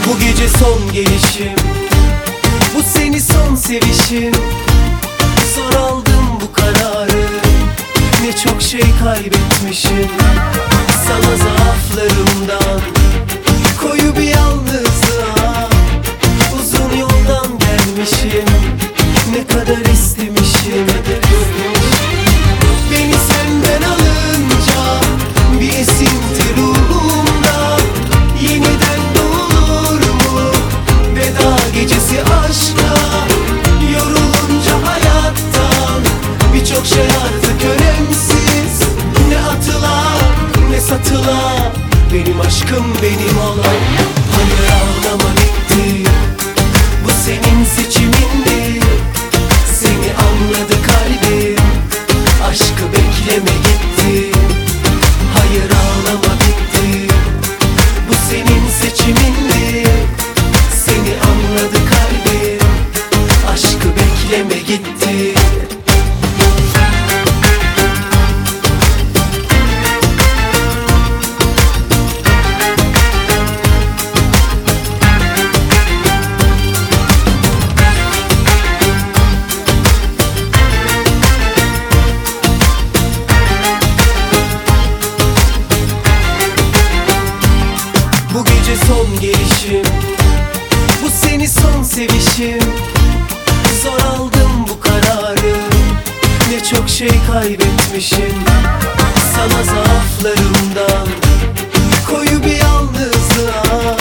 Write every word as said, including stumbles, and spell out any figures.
Bu gece son gelişim, bu seni son sevişim. Zor aldım bu kararı, ne çok şey kaybetmişim. Sana zaaflarımdan, koyu bir yalnızlığa, uzun yoldan gelmişim. Ne kadar istemişim. Beni senden alınca bir esinti ruhumda, yeniden doğur mu veda gecesi aşka? Yorulunca hayattan birçok şey artık önemsiz. Ne atılar ne satılar, benim aşkım benim olan. Hayır ağlama bitti, bu senin seçimindi. Seni anladı kalbim, aşkı bekleme gitti. Hayır ağlama bitti, bu senin seçimindi. Seni anladı kalbim, aşkı bekleme gitti. Bu gece son gelişim, bu seni son sevişim. Zor aldım bu kararı, ne çok şey kaybetmişim. Sana zaaflarımdan, koyu bir yalnızlığa,